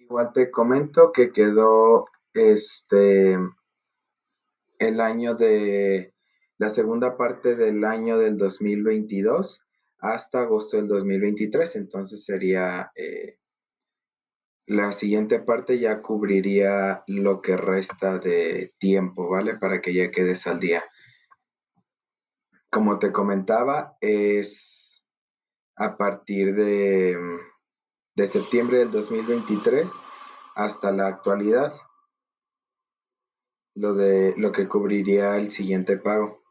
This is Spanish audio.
Igual te comento que quedó el año de la segunda parte del año del 2022 hasta agosto del 2023. Entonces sería la siguiente parte ya cubriría lo que resta de tiempo, ¿vale? Para que ya quedes al día. Como te comentaba, es a partir de septiembre del 2023 hasta la actualidad, lo que cubriría el siguiente pago.